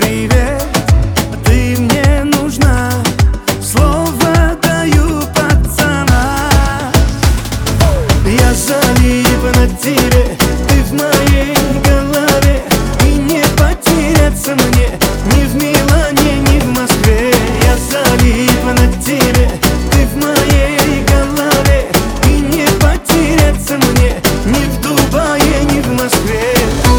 привет, ты мне нужна, слово даю, пацана. Я залип на тебе, ты в моей голове, и не потеряться мне ни в Милане, ни в Москве. Я залип на тебе, ты в моей голове, и не потеряться мне ни в Дубае, ни в Москве.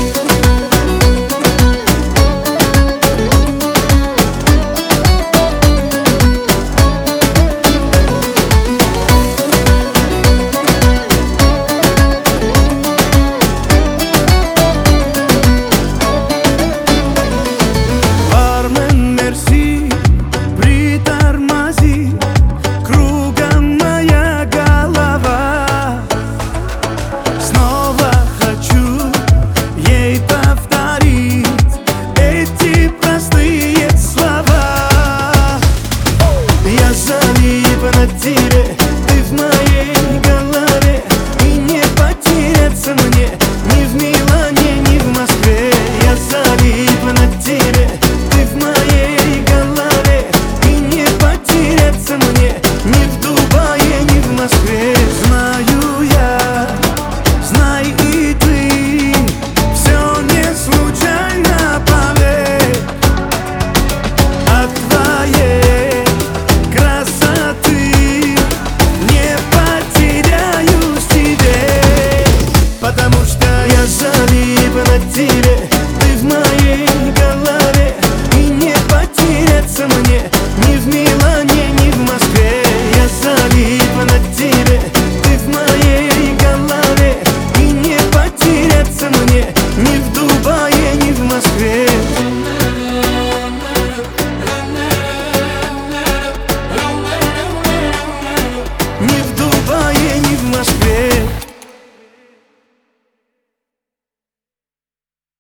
На тебе, ты в моей голове, и не потеряться мне ни в Милане, ни в Москве. Я залип на тебе, ты в моей голове, и не потеряться мне ни в Дубае, ни в Москве. Знаю я, знай и ты, все не случайно, поверь. От твоей потому что я залип на тебе, ты в моей голове, и не потеряться мне ни в Милане, ни в Москве. Я залип